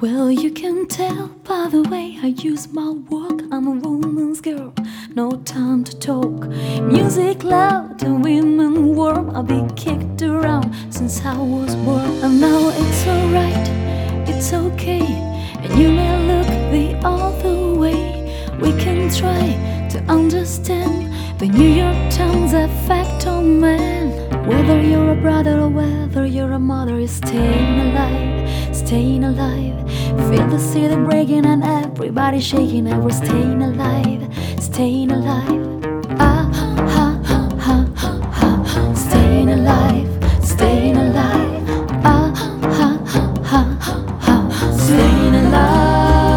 Well, you can tell by the way I use my work. I'm a woman's girl, no time to talk. Music loud and women warm. I've been kicked around since I was born. And now it's alright, it's okay. And you may look the other way. We can try to understand the New York Times effect on man. Whether you're a brother or whether you're a mother, is staying alive, staying alive. Feel the city breaking and everybody shaking, and we're staying alive, staying alive. Ah, ha, ha, ha, ha, ha, ha. Staying alive, staying alive. Ah, ha, ha, ha, ha, ha. Staying alive.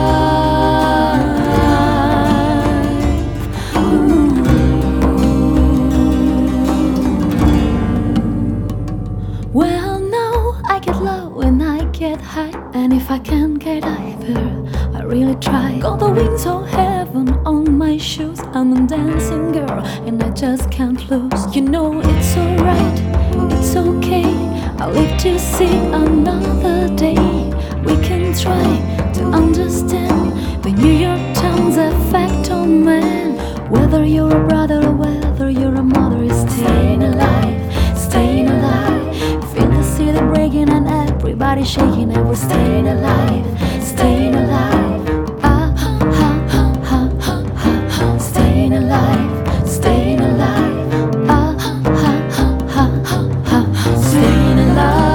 Well, now I get low and I get high, and if I can't get either, I really try. Got the wings of heaven on my shoes. I'm a dancing girl and I just can't lose. You know it's alright, it's okay. I'll live to see another day. We can try to understand the New York Times effect on man. Whether you're a brother or whether you're a mother, is staying alive, staying alive. Feel the city breaking and everybody shaking, and we're staying alive, staying alive. Ah, ha, ha, ha, ha, ha, ha. Staying alive, staying alive. Ah, ha, ha, ha, ha, ha, ha. Staying alive.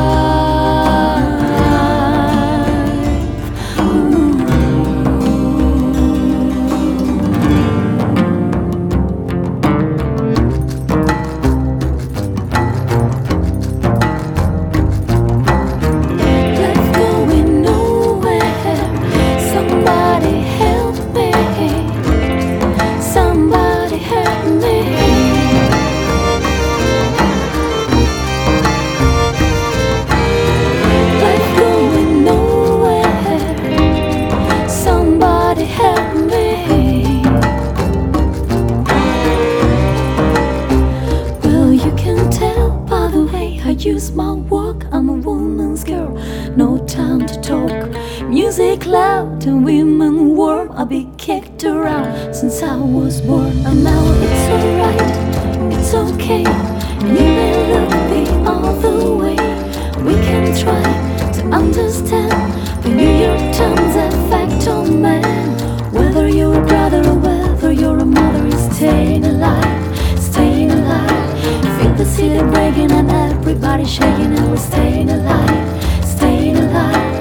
Use my work, I'm a woman's girl, no time to talk. Music loud and women warm. I've been kicked around since I was born. And now it's alright, it's okay. And you may look the other way. We can try to understand the New York Times effect on man. Whether you're a brother or whether you're a mother, is staying alive, staying alive. Feel the city breaking and everybody shaking, and we're staying alive, staying alive.